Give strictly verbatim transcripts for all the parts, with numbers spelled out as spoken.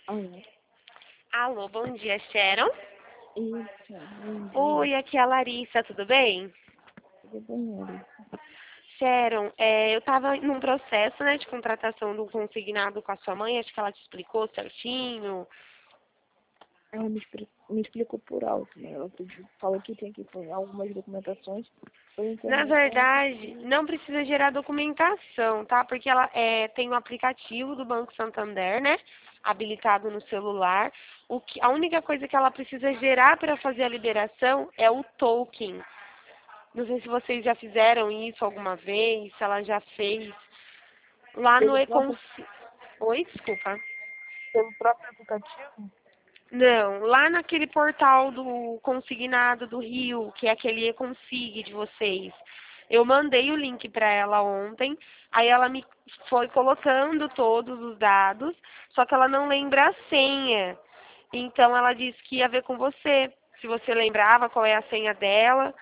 Alô? Alô, bom dia, Sharon. Isso, bom dia. Oi, aqui é a Larissa, tudo bem? Tudo bem, Larissa? Sharon, é, eu estava num processo, né, de contratação do consignado com a sua mãe, acho que ela te explicou certinho. Ela me, expli- me explicou por alto, né? Ela pediu, falou que tem que pôr algumas documentações por Na internet para verdade, não precisa gerar documentação, tá? Porque ela é, tem um aplicativo do Banco Santander, né, habilitado no celular. O que, a única coisa que ela precisa gerar para fazer a liberação é o token. Não sei se vocês já fizeram isso alguma vez, se ela já fez. Lá no pelo Econ... próprio, Oi, desculpa. pelo próprio aplicativo. Não, lá naquele portal do consignado do Rio, que é aquele Econsig de vocês. Eu mandei o link para ela ontem, aí ela me foi colocando todos os dados, só que ela não lembra a senha. Então ela disse que ia ver com você, se você lembrava qual é a senha dela.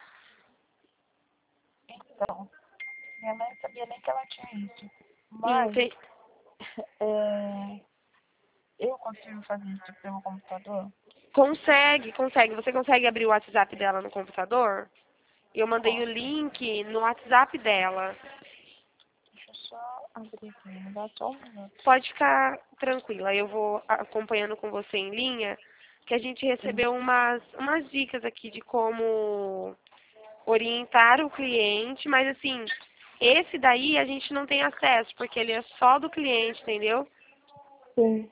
Então, minha mãe não sabia nem que ela tinha isso. Mas Ente- é, eu consigo fazer isso pelo computador? Consegue, consegue. Você consegue abrir o WhatsApp dela no computador? Eu mandei o Posso. link no WhatsApp dela. Deixa eu só abrir aqui, me dá só um minuto. Pode ficar tranquila, eu vou acompanhando com você em linha, que a gente Sim. recebeu umas, umas dicas aqui de como orientar o cliente, mas assim, esse daí a gente não tem acesso, porque ele é só do cliente, entendeu? Sim.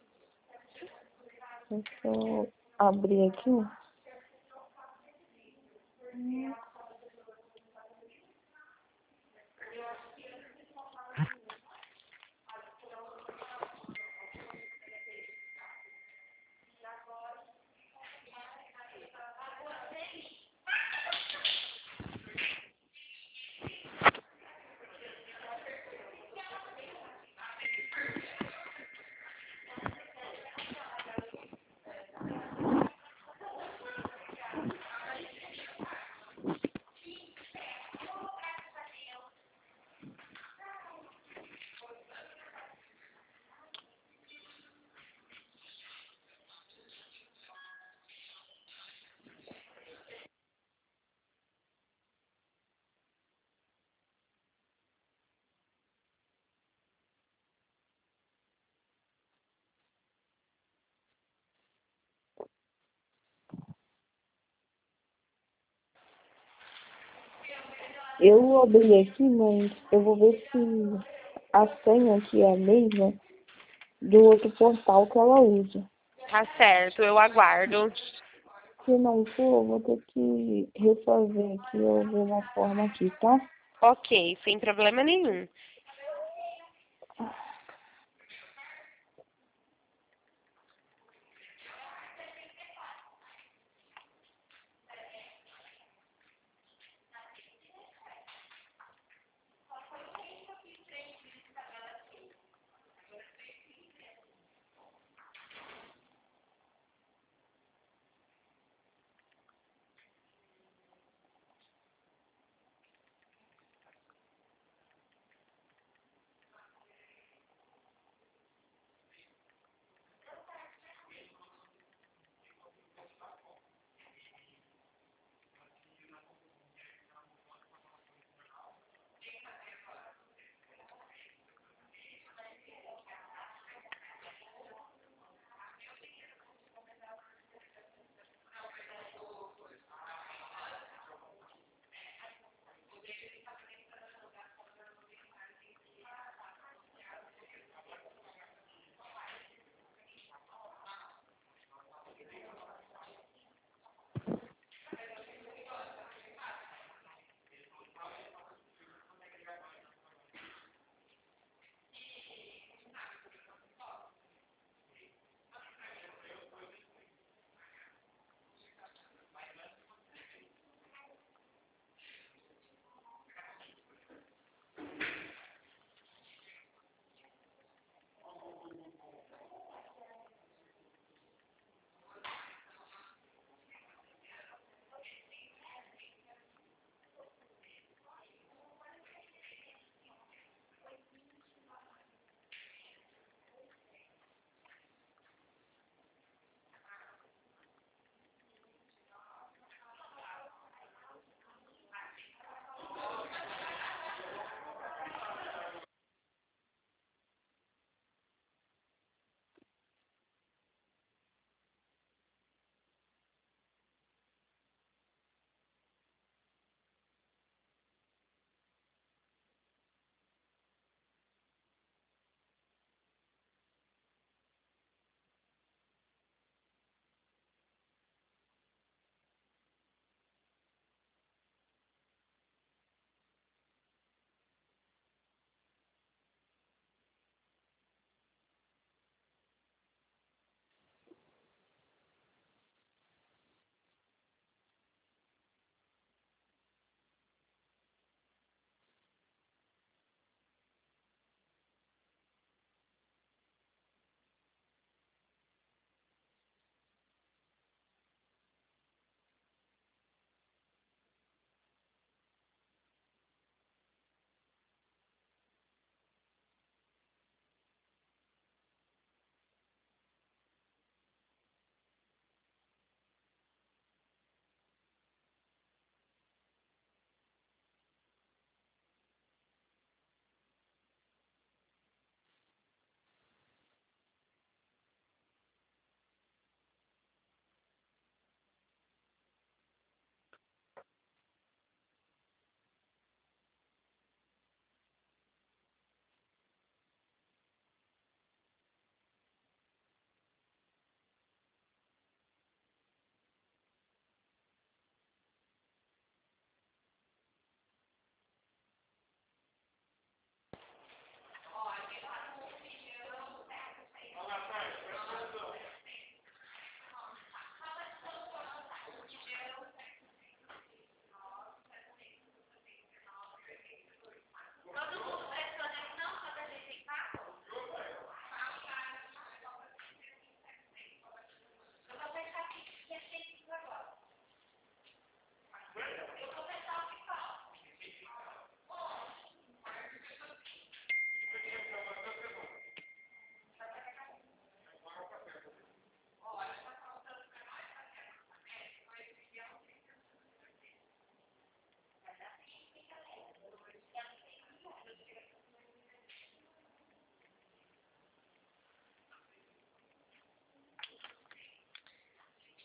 Deixa eu abrir aqui. Eu abri aqui, mas eu vou ver se a senha aqui é a mesma do outro portal que ela usa. Tá certo, eu aguardo. Se não for, eu vou ter que refazer aqui alguma forma aqui, tá? Ok, sem problema nenhum.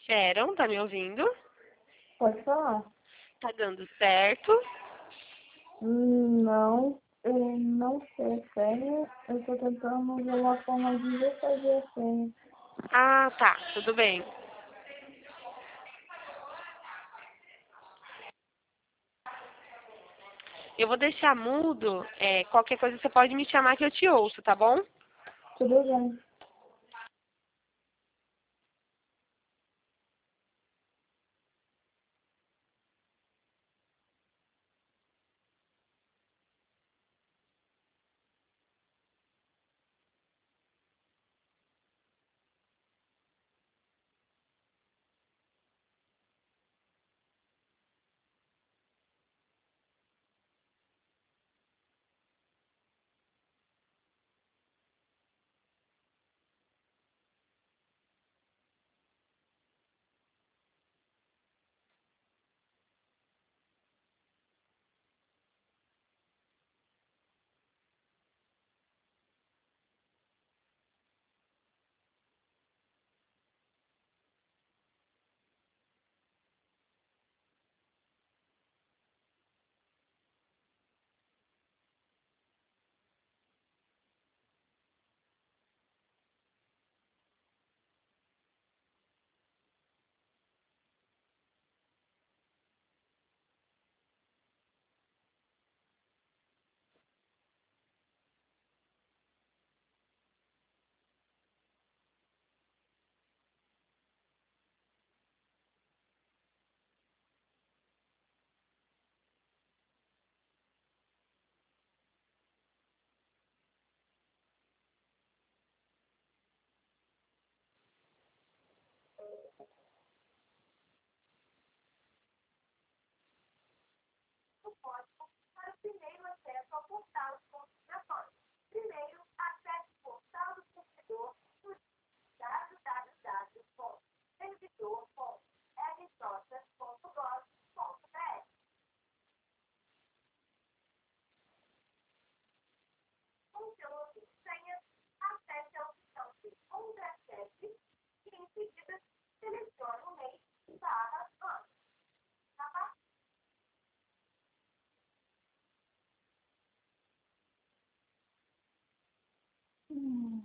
Sharon, tá me ouvindo? Pode falar. Tá dando certo? Hum, Não, eu não sei a senha. Eu tô tentando ver uma forma de refazer a senha. Ah, tá, tudo bem. Eu vou deixar mudo, é, qualquer coisa você pode me chamar que eu te ouço, tá bom? Tudo bem. Hum.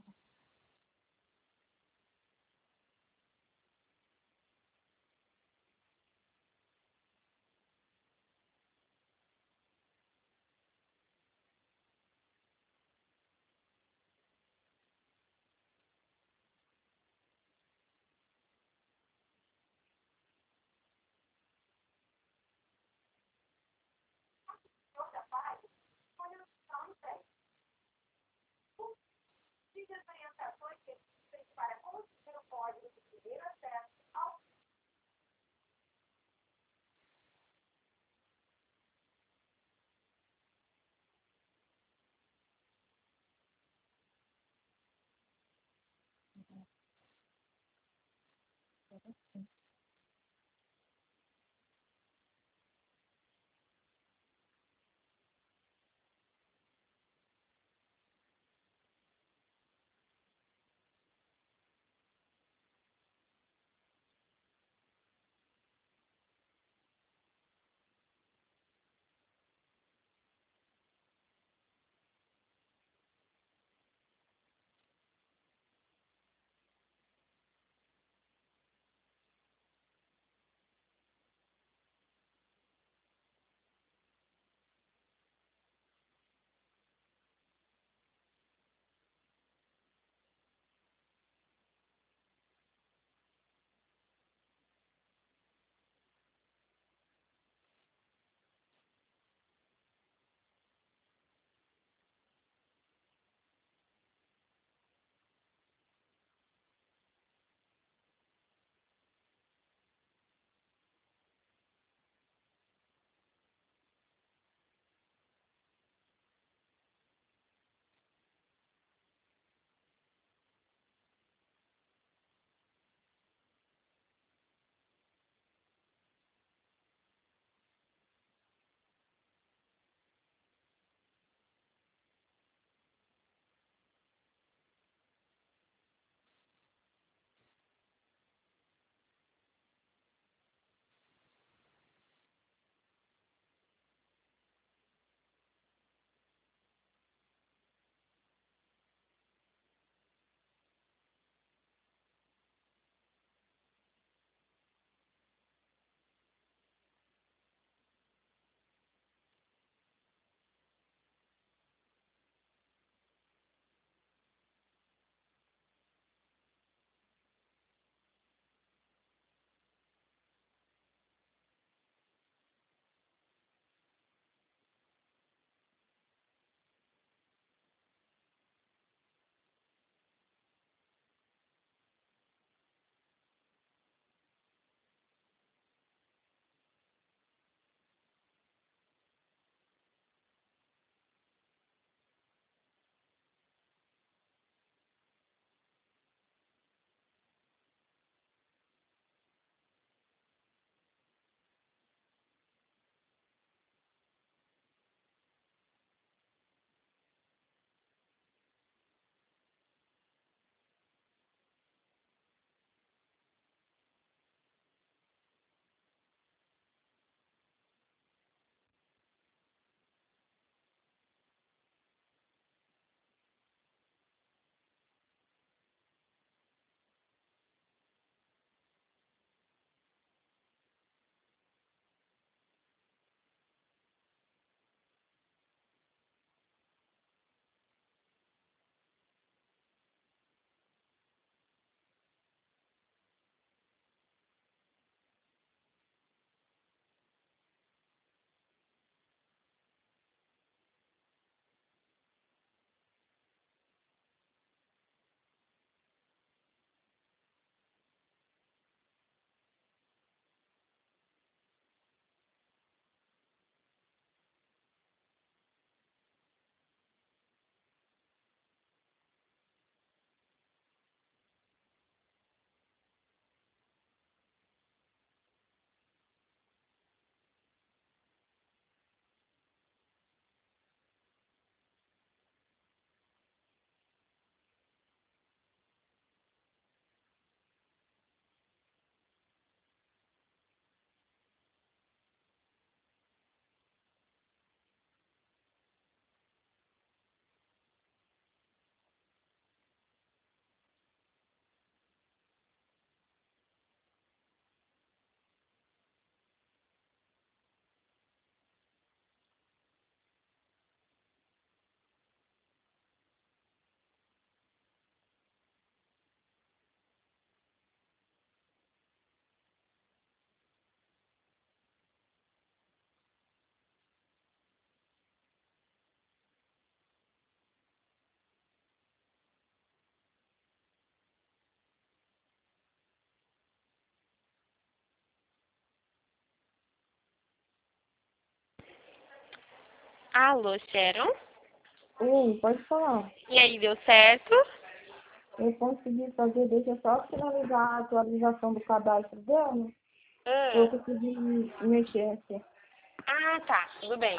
Alô, Sharon? Oi, pode falar. E aí, deu certo? Eu consegui fazer, deixa eu só finalizar a atualização do cadastro dela. Eu Ah, consegui mexer aqui. ah tá, tudo bem.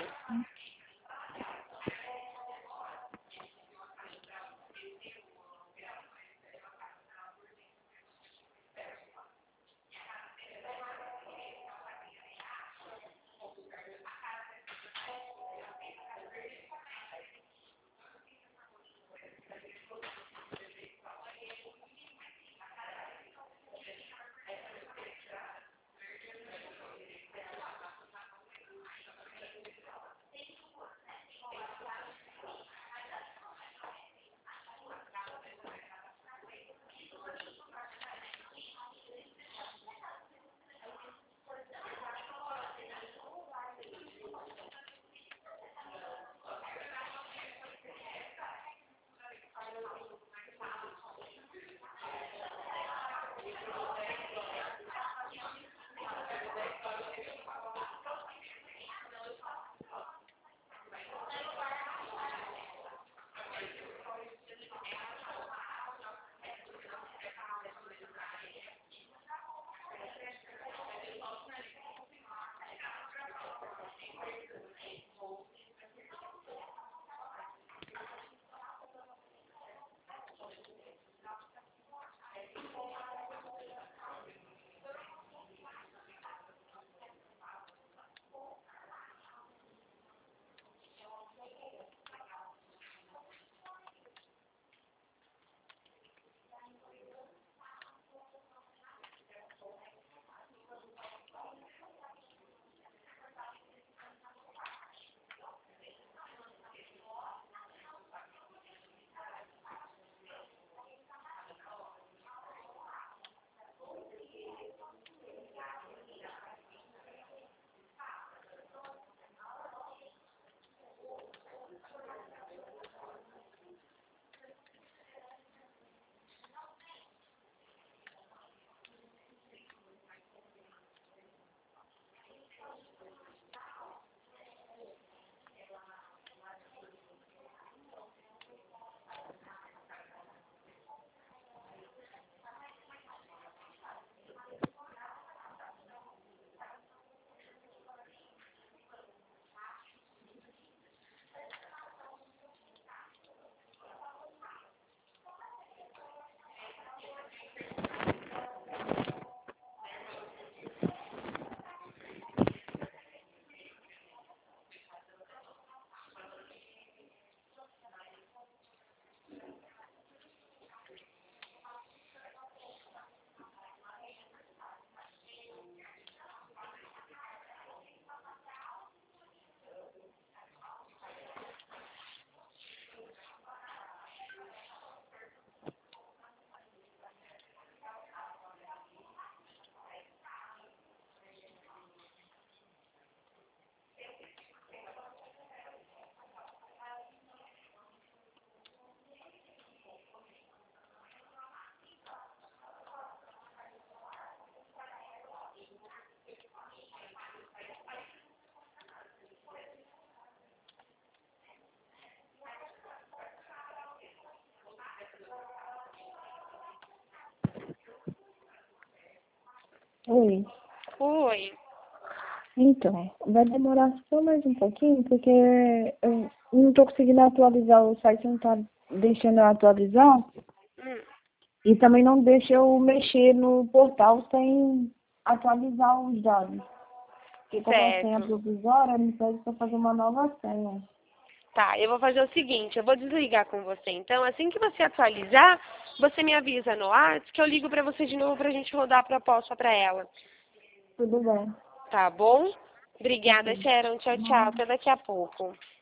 Oi. Oi. Então, vai demorar só mais um pouquinho, porque eu não tô conseguindo atualizar, o site não tá deixando eu atualizar. Hum, E também não deixa eu mexer no portal sem atualizar os dados. Porque como é senha certo. provisória, me pede para fazer uma nova senha. Tá, eu vou fazer o seguinte, eu vou desligar com você. Então, assim que você atualizar, você me avisa no WhatsApp que eu ligo pra você de novo pra gente rodar a proposta pra ela. Tudo bem. Tá bom? Obrigada, Ok. Sharon. Tchau, tchau. Até daqui a pouco.